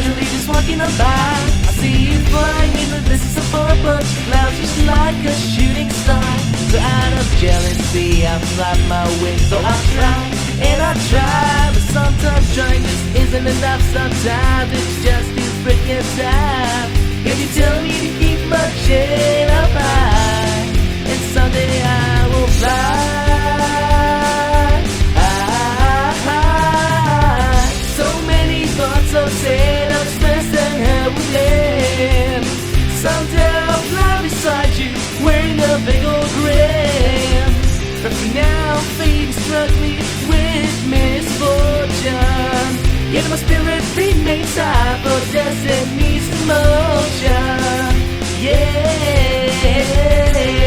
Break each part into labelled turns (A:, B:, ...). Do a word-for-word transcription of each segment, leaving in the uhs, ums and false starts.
A: casually just walking on by. I see you flying in the distance of a bunch of clouds, just like a shooting star. So out of jealousy, I flap my wings. So I try and I try, but sometimes trying just isn't enough. Sometimes it's just too freaking tough. Can you tell me to keep my chin up high, and someday I will fly? So sad, I'm stressed and helpless. Someday I'll fly beside you, wearing a big old grin. But for now, fate struck me with misfortune. Yet my spirit remains high, for destiny's motion. Yeah.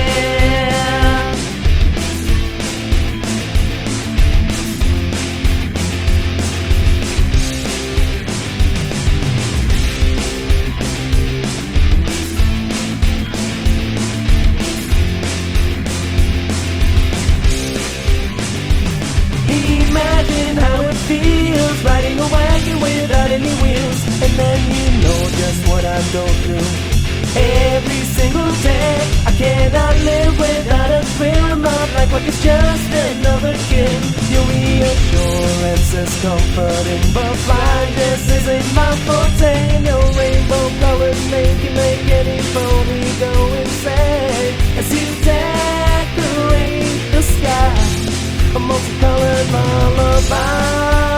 A: Imagine how it feels riding a wagon without any wheels, and then you know just what I go through every single day. I cannot live without a thrill in my life, like it's just another kid. Your reassurance is comforting, but flying this isn't my forte. No rainbow colors make you make any phony go insane as you decorate the sky, a multicolored lullaby.